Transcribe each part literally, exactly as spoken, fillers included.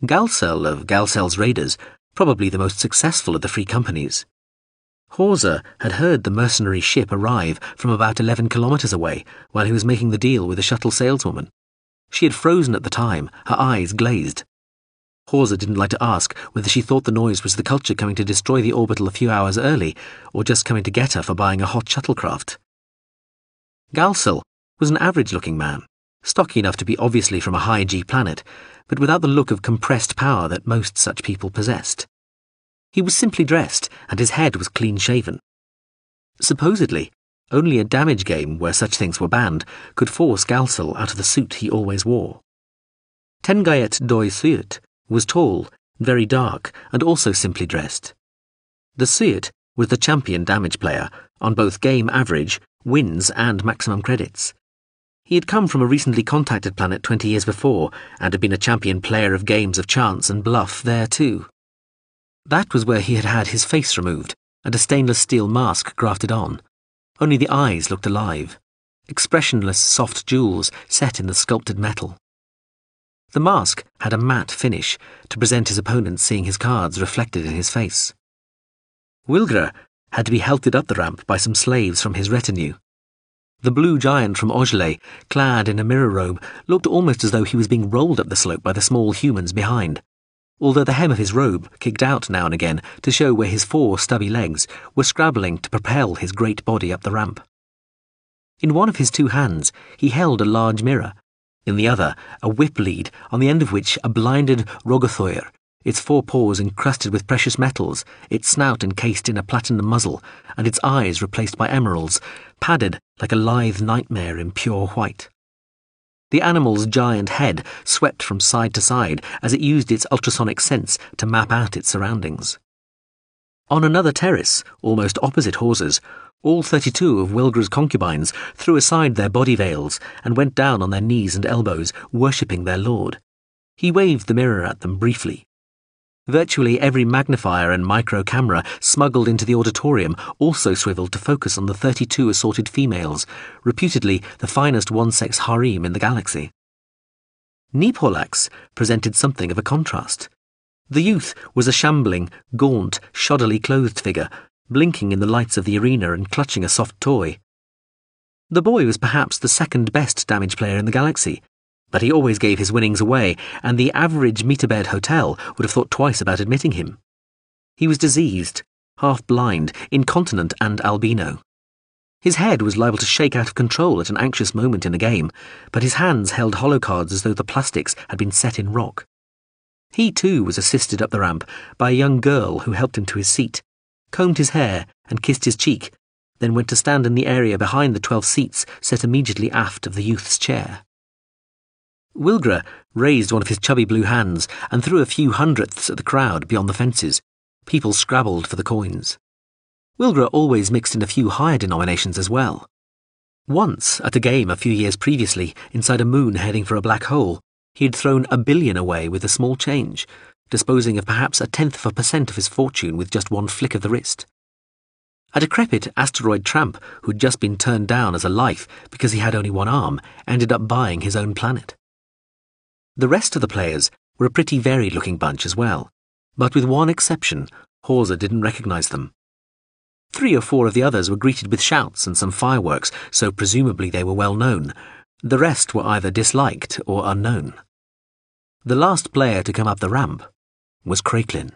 Galsel of Galsel's raiders, probably the most successful of the free companies. Hawser had heard the mercenary ship arrive from about eleven kilometres away while he was making the deal with the shuttle saleswoman. She had frozen at the time, her eyes glazed. Hawser didn't like to ask whether she thought the noise was the culture coming to destroy the orbital a few hours early, or just coming to get her for buying a hot shuttlecraft. Galsel was an average-looking man, stocky enough to be obviously from a high-G planet, but without the look of compressed power that most such people possessed. He was simply dressed, and his head was clean-shaven. Supposedly, only a damage game where such things were banned could force Galsel out of the suit he always wore. Tengayet Doi Suyut was tall, very dark, and also simply dressed. The Suyut was the champion damage player, on both game average, wins, and maximum credits. He had come from a recently contacted planet twenty years before, and had been a champion player of games of chance and bluff there too. That was where he had had his face removed, and a stainless steel mask grafted on. Only the eyes looked alive, expressionless soft jewels set in the sculpted metal. The mask had a matte finish to present his opponent seeing his cards reflected in his face. Wilgra had to be helped up the ramp by some slaves from his retinue. The blue giant from Ojle, clad in a mirror robe, looked almost as though he was being rolled up the slope by the small humans behind, although the hem of his robe kicked out now and again to show where his four stubby legs were scrabbling to propel his great body up the ramp. In one of his two hands he held a large mirror, in the other a whip lead on the end of which a blinded Rogothoir, its four paws encrusted with precious metals, its snout encased in a platinum muzzle, and its eyes replaced by emeralds, padded like a lithe nightmare in pure white. The animal's giant head swept from side to side as it used its ultrasonic sense to map out its surroundings. On another terrace, almost opposite Hawser's, all thirty-two of Wilgra's concubines threw aside their body veils and went down on their knees and elbows, worshipping their lord. He waved the mirror at them briefly. Virtually every magnifier and micro camera smuggled into the auditorium also swiveled to focus on the thirty-two assorted females, reputedly the finest one-sex harem in the galaxy. Neepolax presented something of a contrast. The youth was a shambling, gaunt, shoddily clothed figure, blinking in the lights of the arena and clutching a soft toy. The boy was perhaps the second best damage player in the galaxy, but he always gave his winnings away, and the average meterbed hotel would have thought twice about admitting him. He was diseased, half-blind, incontinent, and albino. His head was liable to shake out of control at an anxious moment in a game, but his hands held holocards as though the plastics had been set in rock. He too was assisted up the ramp by a young girl who helped him to his seat, combed his hair and kissed his cheek, then went to stand in the area behind the twelve seats set immediately aft of the youth's chair. Wilgra raised one of his chubby blue hands and threw a few hundredths at the crowd beyond the fences. People scrabbled for the coins. Wilgra always mixed in a few higher denominations as well. Once, at a game a few years previously, inside a moon heading for a black hole, he had thrown a billion away with a small change, disposing of perhaps a tenth of a percent of his fortune with just one flick of the wrist. A decrepit asteroid tramp who'd just been turned down as a life because he had only one arm ended up buying his own planet. The rest of the players were a pretty varied-looking bunch as well, but with one exception, Hawser didn't recognize them. Three or four of the others were greeted with shouts and some fireworks, so presumably they were well known. The rest were either disliked or unknown. The last player to come up the ramp was Craiklin.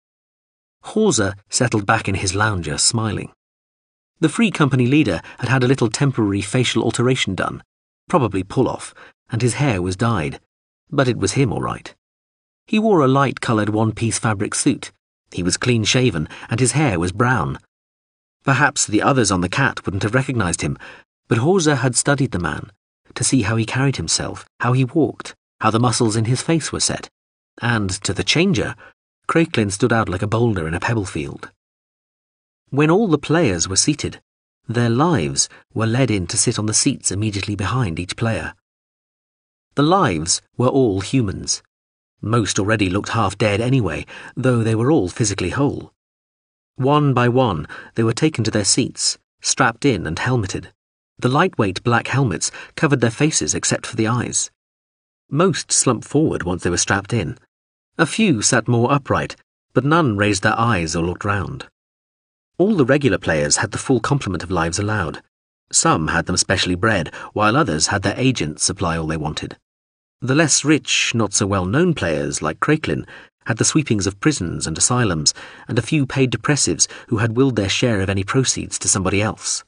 Hawser settled back in his lounger, smiling. The Free Company leader had had a little temporary facial alteration done, probably pull-off, and his hair was dyed. But it was him all right. He wore a light-coloured one-piece fabric suit. He was clean-shaven, and his hair was brown. Perhaps the others on the cat wouldn't have recognised him, but Hawser had studied the man, to see how he carried himself, how he walked, how the muscles in his face were set, and, to the changer, Craiklin stood out like a boulder in a pebble field. When all the players were seated, their lives were led in to sit on the seats immediately behind each player. The lives were all humans. Most already looked half dead anyway, though they were all physically whole. One by one, they were taken to their seats, strapped in and helmeted. The lightweight black helmets covered their faces except for the eyes. Most slumped forward once they were strapped in. A few sat more upright, but none raised their eyes or looked round. All the regular players had the full complement of lives allowed. Some had them specially bred, while others had their agents supply all they wanted. The less rich, not so well-known players, like Craiglin, had the sweepings of prisons and asylums, and a few paid depressives who had willed their share of any proceeds to somebody else.